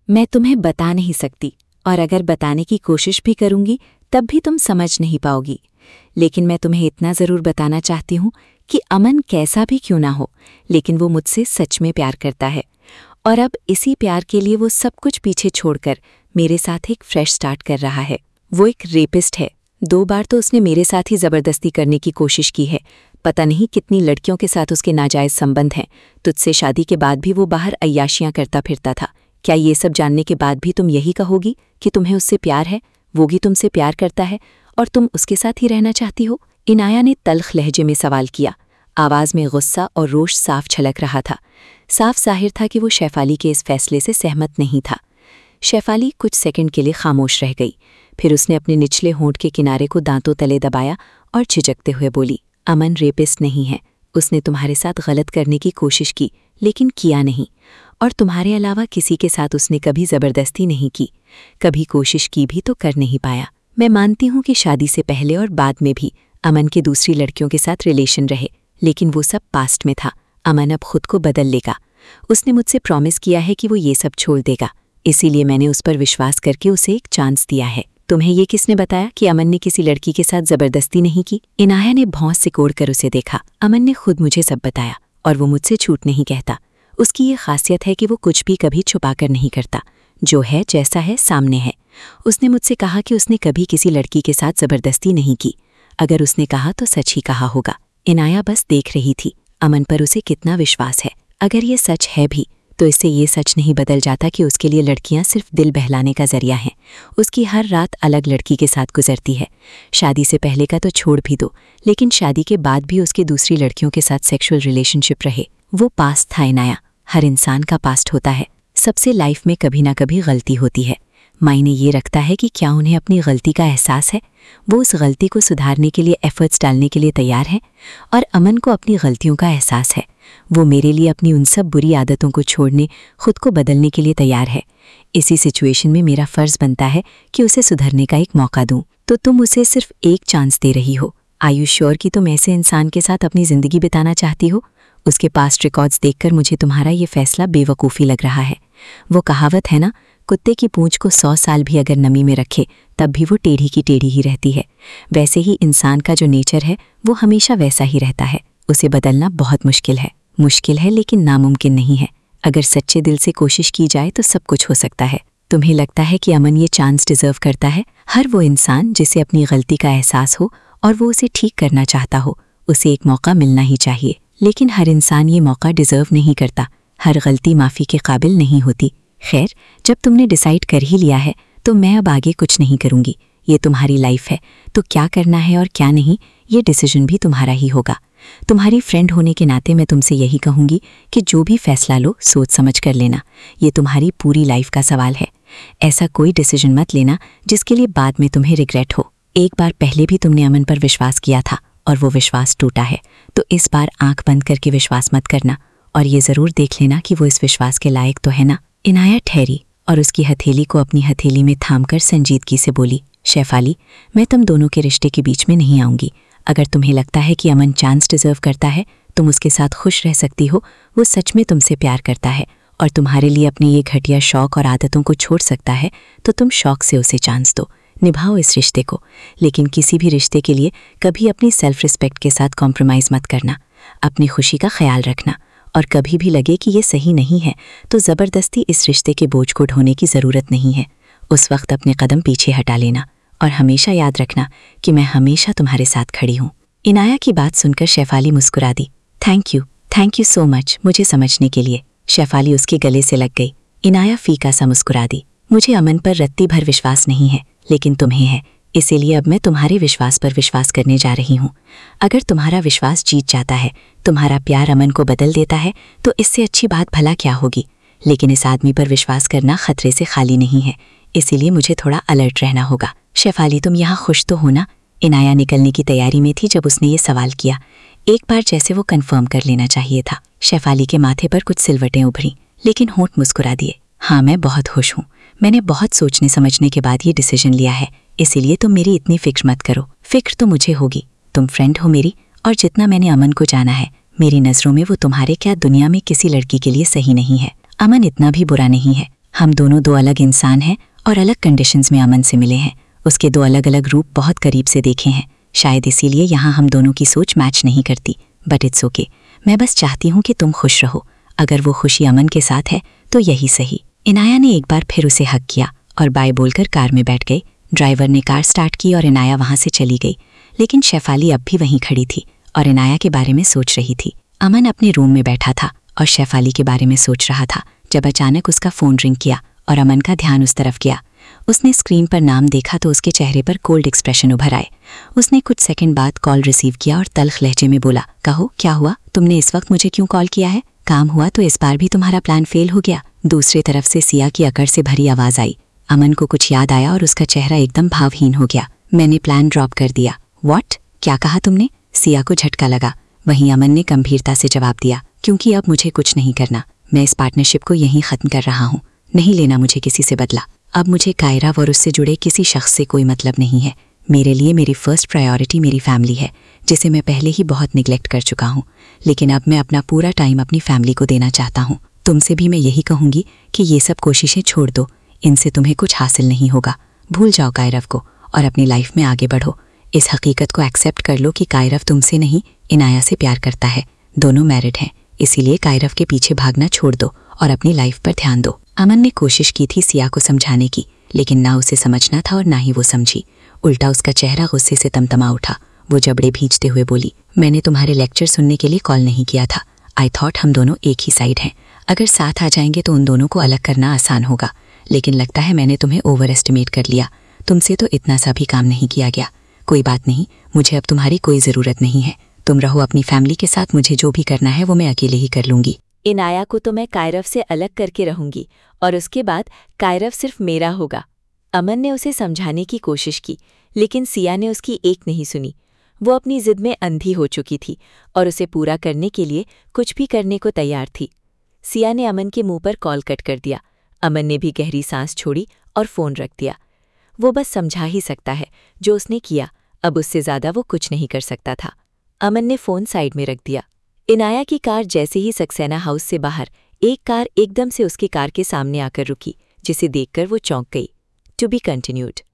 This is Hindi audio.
मैं तुम्हें बता नहीं सकती, और अगर बताने की कोशिश भी करूंगी तब भी तुम समझ नहीं पाओगी। लेकिन मैं तुम्हें इतना ज़रूर बताना चाहती हूँ कि अमन कैसा भी क्यों ना हो, लेकिन वो मुझसे सच में प्यार करता है। और अब इसी प्यार के लिए वो सब कुछ पीछे छोड़कर मेरे साथ एक फ्रेश स्टार्ट कर रहा है। वो एक रेपिस्ट है। 2 बार तो उसने मेरे साथ ही ज़बरदस्ती करने की कोशिश की है। पता नहीं कितनी लड़कियों के साथ उसके नाजायज़ संबंध हैं। तुझसे शादी के बाद भी वो बाहर अय्याशियाँ करता फिरता था। क्या ये सब जानने के बाद भी तुम यही कहोगी कि तुम्हें उससे प्यार है? वो भी तुमसे प्यार करता है और तुम उसके साथ ही रहना चाहती हो? इनाया ने तल्ख लहजे में सवाल किया। आवाज़ में गुस्सा और रोष साफ छलक रहा था। साफ ज़ाहिर था कि वो शेफाली के इस फैसले से सहमत नहीं था। शेफाली कुछ सेकंड के लिए खामोश रह गई। फिर उसने अपने निचले होंठ के किनारे को दांतों तले दबाया और झिझकते हुए बोली, अमन रेपिस्ट नहीं है। उसने तुम्हारे साथ गलत करने की कोशिश की, लेकिन किया नहीं। और तुम्हारे अलावा किसी के साथ उसने कभी ज़बरदस्ती नहीं की। कभी कोशिश की भी तो कर नहीं पाया। मैं मानती हूँ कि शादी से पहले और बाद में भी अमन के दूसरी लड़कियों के साथ रिलेशन रहे, लेकिन वो सब पास्ट में था। अमन अब खुद को बदल लेगा। उसने मुझसे प्रॉमिस किया है कि वो ये सब छोड़ देगा। इसीलिए मैंने उस पर विश्वास करके उसे एक चांस दिया है। तुम्हें ये किसने बताया कि अमन ने किसी लड़की के साथ ज़बरदस्ती नहीं की? इनाया ने भौंस सिकोड़कर उसे देखा। अमन ने खुद मुझे सब बताया, और वो मुझसे झूठ नहीं कहता। उसकी ये खासियत है कि वो कुछ भी कभी छुपाकर नहीं करता। जो है जैसा है सामने है। उसने मुझसे कहा कि उसने कभी किसी लड़की के साथ ज़बरदस्ती नहीं की। अगर उसने कहा तो सच ही कहा होगा। इनाया बस देख रही थी अमन पर उसे कितना विश्वास है। अगर ये सच है भी तो इससे ये सच नहीं बदल जाता कि उसके लिए लड़कियां सिर्फ दिल बहलाने का जरिया हैं। उसकी हर रात अलग लड़की के साथ गुजरती है। शादी से पहले का तो छोड़ भी दो, लेकिन शादी के बाद भी उसके दूसरी लड़कियों के साथ सेक्सुअल रिलेशनशिप रहे। वो पास्ट था इनाया। हर इंसान का पास्ट होता है। सबसे लाइफ में कभी ना कभी गलती होती है। मायने ये रखता है कि क्या उन्हें अपनी गलती का एहसास है, वो उस गलती को सुधारने के लिए एफर्ट्स डालने के लिए तैयार हैं। और अमन को अपनी गलतियों का एहसास है। वो मेरे लिए अपनी उन सब बुरी आदतों को छोड़ने, खुद को बदलने के लिए तैयार है। इसी सिचुएशन में मेरा फ़र्ज़ बनता है कि उसे सुधरने का एक मौका दूं। तो तुम उसे सिर्फ एक चांस दे रही हो। आर यू श्योर कि तुम ऐसे इंसान के साथ अपनी ज़िंदगी बिताना चाहती हो? उसके पास्ट रिकॉर्ड्स देखकर मुझे तुम्हारा ये फैसला बेवकूफ़ी लग रहा है। वो कहावत है ना, कुत्ते की पूंछ को 100 साल भी अगर नमी में रखे तब भी वो टेढ़ी की टेढ़ी ही रहती है। वैसे ही इंसान का जो नेचर है वो हमेशा वैसा ही रहता है। उसे बदलना बहुत मुश्किल है लेकिन नामुमकिन नहीं है। अगर सच्चे दिल से कोशिश की जाए तो सब कुछ हो सकता है। तुम्हें लगता है कि अमन ये चांस डिज़र्व करता है? हर वो इंसान जिसे अपनी गलती का एहसास हो और वो उसे ठीक करना चाहता हो, उसे एक मौका मिलना ही चाहिए। लेकिन हर इंसान ये मौका डिज़र्व नहीं करता। हर गलती माफ़ी के काबिल नहीं होती। खैर, जब तुमने डिसाइड कर ही लिया है तो मैं अब आगे कुछ नहीं करूँगी। ये तुम्हारी लाइफ है, तो क्या करना है और क्या नहीं, ये डिसीजन भी तुम्हारा ही होगा। तुम्हारी फ्रेंड होने के नाते मैं तुमसे यही कहूँगी कि जो भी फैसला लो सोच समझ कर लेना। ये तुम्हारी पूरी लाइफ का सवाल है। ऐसा कोई डिसीजन मत लेना जिसके लिए बाद में तुम्हें रिग्रेट हो। एक बार पहले भी तुमने अमन पर विश्वास किया था और वो विश्वास टूटा है, तो इस बार आंख बंद करके विश्वास मत करना और ये ज़रूर देख लेना कि वो इस विश्वास के लायक तो है ना। इनाया ठहरी और उसकी हथेली को अपनी हथेली में थामकर संजीदगी से बोली, शेफाली, मैं तुम दोनों के रिश्ते के बीच में नहीं आऊँगी। अगर तुम्हें लगता है कि अमन चांस डिज़र्व करता है, तुम उसके साथ खुश रह सकती हो। वो सच में तुमसे प्यार करता है और तुम्हारे लिए अपनी ये घटिया शौक और आदतों को छोड़ सकता है, तो तुम शौक से उसे चांस दो। निभाओ इस रिश्ते को, लेकिन किसी भी रिश्ते के लिए कभी अपनी सेल्फ रिस्पेक्ट के साथ कॉम्प्रोमाइज़ मत करना। अपनी खुशी का ख्याल रखना और कभी भी लगे कि ये सही नहीं है तो ज़बरदस्ती इस रिश्ते के बोझ को ढोने की ज़रूरत नहीं है। उस वक्त अपने कदम पीछे हटा लेना और हमेशा याद रखना कि मैं हमेशा तुम्हारे साथ खड़ी हूँ। इनाया की बात सुनकर शेफाली मुस्कुरा दी। थैंक यू सो मच मुझे समझने के लिए। शेफाली उसके गले से लग गई। इनाया फीका सा मुस्कुरा दी। मुझे अमन पर रत्ती भर विश्वास नहीं है, लेकिन तुम्हें है, इसीलिए अब मैं तुम्हारे विश्वास पर विश्वास करने जा रही हूँ। अगर तुम्हारा विश्वास जीत जाता है, तुम्हारा प्यार अमन को बदल देता है, तो इससे अच्छी बात भला क्या होगी। लेकिन इस आदमी पर विश्वास करना खतरे से खाली नहीं है, इसीलिए मुझे थोड़ा अलर्ट रहना होगा। शेफाली, तुम यहाँ खुश तो हो ना? इनाया निकलने की तैयारी में थी जब उसने ये सवाल किया। एक बार जैसे वो कंफर्म कर लेना चाहिए था। शेफाली के माथे पर कुछ सिलवटें उभरी, लेकिन होंठ मुस्कुरा दिए। हाँ, मैं बहुत खुश हूँ। मैंने बहुत सोचने समझने के बाद ये डिसीजन लिया है, इसीलिए तुम मेरी इतनी फिक्र मत करो। फिक्र तो मुझे होगी, तुम फ्रेंड हो मेरी, और जितना मैंने अमन को जाना है, मेरी नज़रों में वो तुम्हारे क्या दुनिया में किसी लड़की के लिए सही नहीं है। अमन इतना भी बुरा नहीं है। हम दोनों दो अलग इंसान हैं और अलग कंडीशंस में अमन से मिले हैं। उसके दो अलग अलग रूप बहुत करीब से देखे हैं। शायद इसीलिए यहाँ हम दोनों की सोच मैच नहीं करती, बट इट्स ओके। मैं बस चाहती हूँ कि तुम खुश रहो। अगर वो खुशी अमन के साथ है तो यही सही। इनाया ने एक बार फिर उसे हक किया और बाय बोलकर कार में बैठ गई। ड्राइवर ने कार स्टार्ट की और इनाया वहाँ से चली गई, लेकिन शेफाली अब भी वहीं खड़ी थी और इनाया के बारे में सोच रही थी। अमन अपने रूम में बैठा था और शेफाली के बारे में सोच रहा था जब अचानक उसका फ़ोन रिंग किया और अमन का ध्यान उस तरफ गया। उसने स्क्रीन पर नाम देखा तो उसके चेहरे पर कोल्ड एक्सप्रेशन उभर आए। उसने कुछ सेकंड बाद कॉल रिसीव किया और तल्ख लहजे में बोला, कहो क्या हुआ? तुमने इस वक्त मुझे क्यों कॉल किया है? काम हुआ तो इस बार भी तुम्हारा प्लान फेल हो गया। दूसरी तरफ से सिया की अकड़ से भरी आवाज़ आई। अमन को कुछ याद आया और उसका चेहरा एकदम भावहीन हो गया। मैंने प्लान ड्रॉप कर दिया। व्हाट? क्या कहा तुमने? सिया को झटका लगा। वहीं अमन ने गंभीरता से जवाब दिया, क्योंकि अब मुझे कुछ नहीं करना। मैं इस पार्टनरशिप को यहीं ख़त्म कर रहा हूँ। नहीं लेना मुझे किसी से बदला। अब मुझे कायरा और उससे जुड़े किसी शख्स से कोई मतलब नहीं है। मेरे लिए मेरी फर्स्ट प्रायोरिटी मेरी फैमिली है, जिसे मैं पहले ही बहुत निगलेक्ट कर चुका हूँ। लेकिन अब मैं अपना पूरा टाइम अपनी फैमिली को देना चाहता हूँ। तुमसे भी मैं यही कहूँगी कि ये सब कोशिशें छोड़ दो। इनसे तुम्हें कुछ हासिल नहीं होगा। भूल जाओ कायरव को और अपनी लाइफ में आगे बढ़ो। इस हकीकत को एक्सेप्ट कर लो कि कायरव तुमसे नहीं, इनाया से प्यार करता है। दोनों मैरिड हैं, इसीलिए कायरव के पीछे भागना छोड़ दो और अपनी लाइफ पर ध्यान दो। अमन ने कोशिश की थी सिया को समझाने की, लेकिन ना उसे समझना था और ना ही वो समझी। उल्टा उसका चेहरा गुस्से से तमतमा उठा। वो जबड़े भींचते हुए बोली, मैंने तुम्हारे लेक्चर सुनने के लिए कॉल नहीं किया था। आई थॉट हम दोनों एक ही साइड हैं। अगर साथ आ जाएंगे तो उन दोनों को अलग करना आसान होगा, लेकिन लगता है मैंने तुम्हें ओवर एस्टिमेट कर लिया। तुमसे तो इतना सा भी काम नहीं किया गया। कोई बात नहीं, मुझे अब तुम्हारी कोई ज़रूरत नहीं है। तुम रहो अपनी फैमिली के साथ। मुझे जो भी करना है वो मैं अकेले ही कर लूँगी। इनाया को तो मैं कायरव से अलग करके रहूंगी और उसके बाद कायरव सिर्फ मेरा होगा। अमन ने उसे समझाने की कोशिश की, लेकिन सिया ने उसकी एक नहीं सुनी। वो अपनी जिद में अंधी हो चुकी थी और उसे पूरा करने के लिए कुछ भी करने को तैयार थी। सिया ने अमन के मुंह पर कॉल कट कर दिया। अमन ने भी गहरी सांस छोड़ी और फ़ोन रख दिया। वो बस समझा ही सकता है जो उसने किया। अब उससे ज़्यादा वो कुछ नहीं कर सकता था। अमन ने फ़ोन साइड में रख दिया। इनाया की कार जैसे ही सक्सेना हाउस से बाहर, एक कार एकदम से उसकी कार के सामने आकर रुकी, जिसे देखकर वो चौंक गई। To be continued.